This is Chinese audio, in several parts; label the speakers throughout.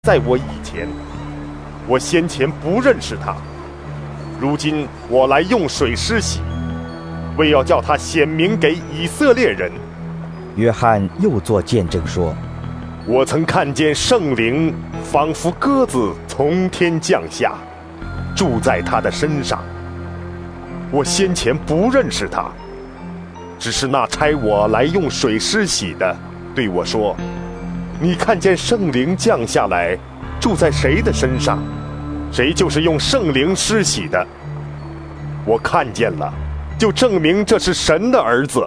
Speaker 1: 在我以前，我先前不认识他，如今我来用水施洗，为要叫他显明给以色列人。
Speaker 2: 约翰又作见证说，
Speaker 1: 我曾看见圣灵仿佛鸽子从天降下，住在他的身上。我先前不认识他，只是那差我来用水施洗的对我说，你看见圣灵降下来，住在谁的身上，谁就是用圣灵施洗的。我看见了，就证明这是神的儿子。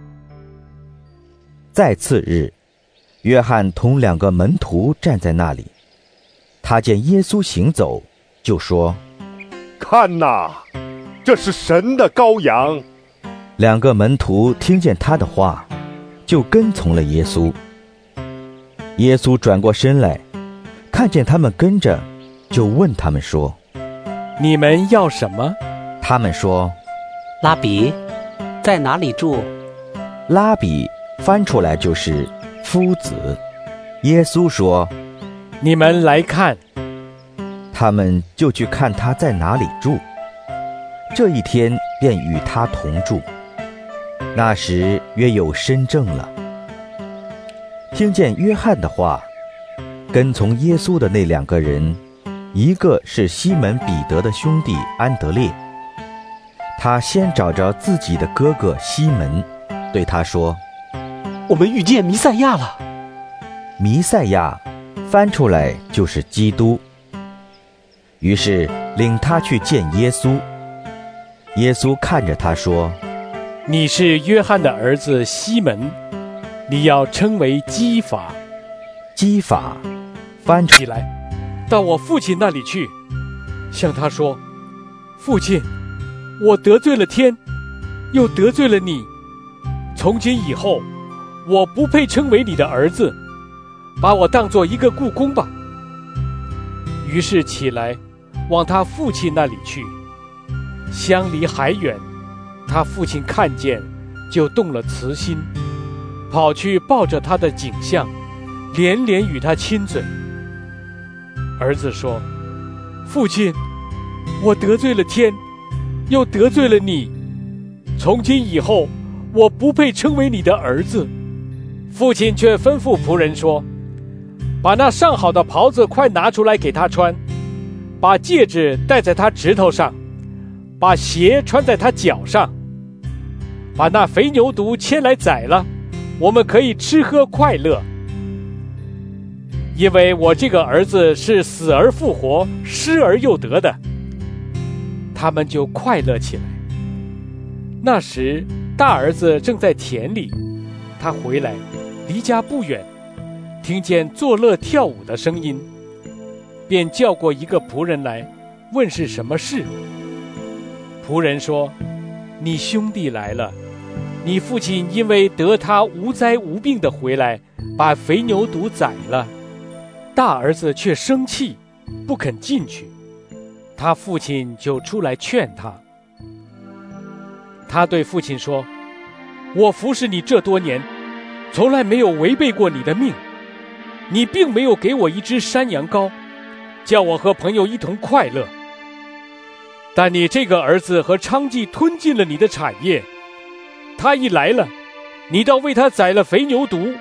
Speaker 2: 再次日，约翰同2个门徒站在那里，他见耶稣行走，就说，
Speaker 1: 看哪，这是神的羔羊。
Speaker 2: 2个门徒听见他的话，就跟从了耶稣。耶稣转过身来，看见他们跟着，就问他们说，
Speaker 3: 你们要什么？
Speaker 2: 他们说，
Speaker 4: 拉比，在哪里住？
Speaker 2: 拉比翻出来就是夫子。耶稣说，
Speaker 3: 你们来看。
Speaker 2: 他们就去看他在哪里住。这一天便与他同住。那时约有申正了。听见约翰的话，跟从耶稣的那2个人，一个是西门彼得的兄弟安德烈，他先找着自己的哥哥西门，对他说，
Speaker 4: 我们遇见弥赛亚了。
Speaker 2: 弥赛亚翻出来就是基督。于是领他去见耶稣。耶稣看着他说，
Speaker 3: 你是约翰的儿子西门，你要称为基法。
Speaker 2: 基法翻出
Speaker 3: 起来，到我父亲那里去，向他说，父亲，我得罪了天，又得罪了你，从今以后我不配称为你的儿子，把我当作一个雇工吧。于是起来往他父亲那里去，相离还远，他父亲看见，就动了慈心，跑去抱着他的颈项，连连与他亲嘴。儿子说，父亲，我得罪了天，又得罪了你，从今以后我不配称为你的儿子。父亲却吩咐仆人说，把那上好的袍子快拿出来给他穿，把戒指戴在他指头上，把鞋穿在他脚上，把那肥牛犊牵来宰了，我们可以吃喝快乐。因为我这个儿子是死而复活，失而又得的。他们就快乐起来。那时大儿子正在田里，他回来，离家不远，听见作乐跳舞的声音，便叫过一个仆人来，问是什么事。仆人说，你兄弟来了，你父亲因为得他无灾无病的回来，把肥牛犊宰了。大儿子却生气，不肯进去，他父亲就出来劝他。他对父亲说，我服侍你这多年，从来没有违背过你的命，你并没有给我一只山羊羔，叫我和朋友一同快乐。但你这个儿子和娼妓吞尽了你的产业，他一来了，你倒为他宰了肥牛犊。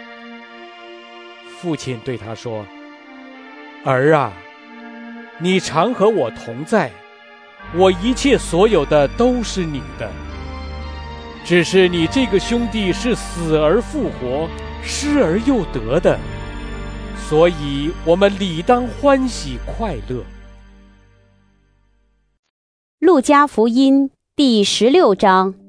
Speaker 3: 父亲对他说，儿啊，你常和我同在，我一切所有的都是你的。只是你这个兄弟是死而复活，失而又得的，所以我们理当欢喜快乐。
Speaker 5: 路加福音第16章。